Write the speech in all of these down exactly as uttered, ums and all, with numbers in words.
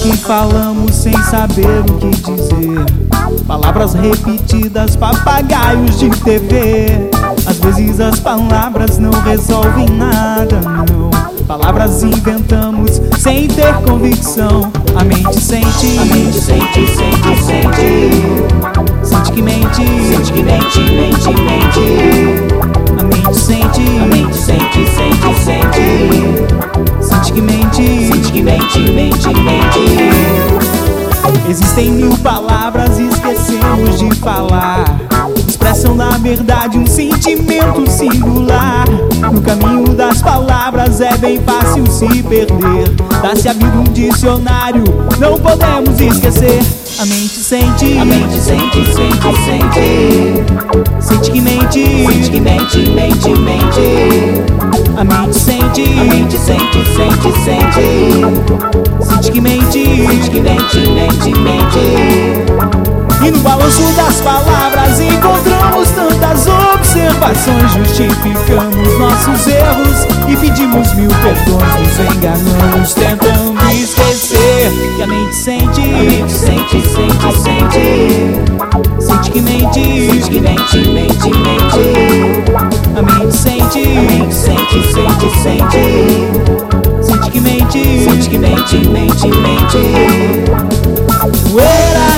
que falamos sem saber o que dizer, palavras repetidas, papagaios de T V. Às vezes as palavras não resolvem nada, não. Palavras inventamos sem ter convicção. A mente sente, a mente sente, sente, sente. Sente que mente, sente que mente, mente, mente. A mente sente, a mente sente, sente, sente. Sente que mente, sente que mente, mente, mente. Existem mil palavras, esquecemos de falar. Expressam na verdade um sentimento singular. No caminho das palavras é bem fácil se perder. Dá-se a vida um dicionário, não podemos esquecer. A mente sente, a mente sente, sente, sente. Sente que mente, sente que mente, mente, mente. A mente sente, a mente sente, sente, sente. Sente que mente, sente que mente, mente, mente. E no balanço das palavras encontramos tantas observações. Justificamos nossos erros e pedimos mil perdões. Nos enganamos tentando esquecer que a mente sente, a mente sente, sente, sente. Sente que mente, sente que mente, mente, mente. A mente sente, a mente sente, sente, sente. Sente que mente, sente que mente, mente, mente. Uera,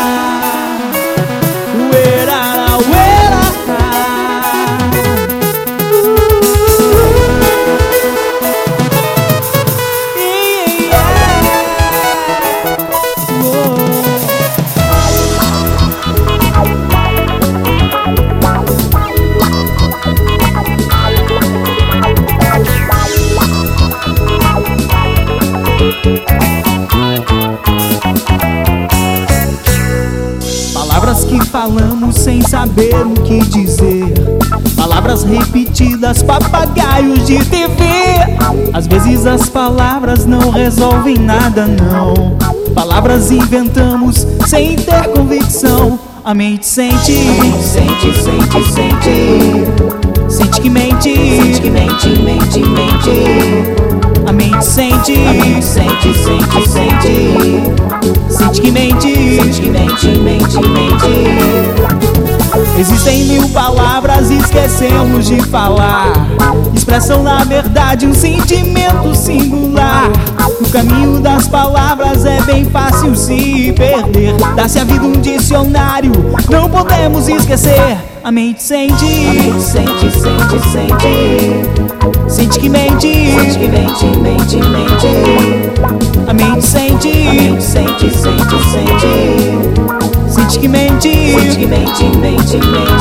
uera, uera. Palavras que falamos sem saber o que dizer, palavras repetidas, papagaios de T V. Às vezes as palavras não resolvem nada, não. Palavras inventamos sem ter convicção. A mente sente, a mente sente, sente, sente. Sente que mente, sente que mente, mente, mente. A mente sente, a mente sente, sente, sente. Sente que mente, sente que mente, mente, mente. Existem mil palavras, esquecemos de falar. Expressam na verdade um sentimento singular. No caminho das palavras é bem fácil se perder. Dá-se a vida um dicionário, não podemos esquecer. A mente sente, a mente sente, sente, sente. Sente que mente, sente que mente, mente, mente. A mente sente, a mente sente, sente, sente. Sente que mente, sente que mente, mente,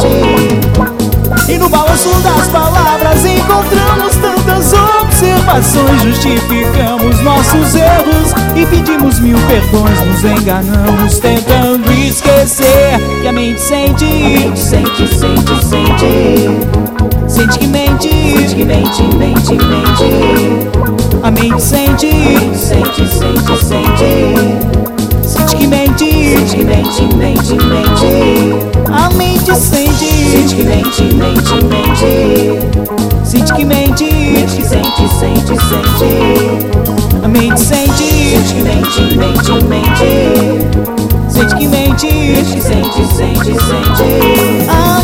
mente. E no balanço das palavras encontramos tantas observações. Justificamos nossos erros e pedimos mil perdões. Nos enganamos tentando esquecer que a mente sente, a mente sente, sente, sente. Sente que mente, sente que mente, mente, mente. A mente sente, a mente sente, sente, sente. Sente que mente, sente que mente, mente, mente. A mente sente, sente que mente, mente, mente. Sente que mente, mente que sente, sente, sente. A mente sente, sente que mente, mente, mente. Sente que mente, mente que sente, sente, sente. A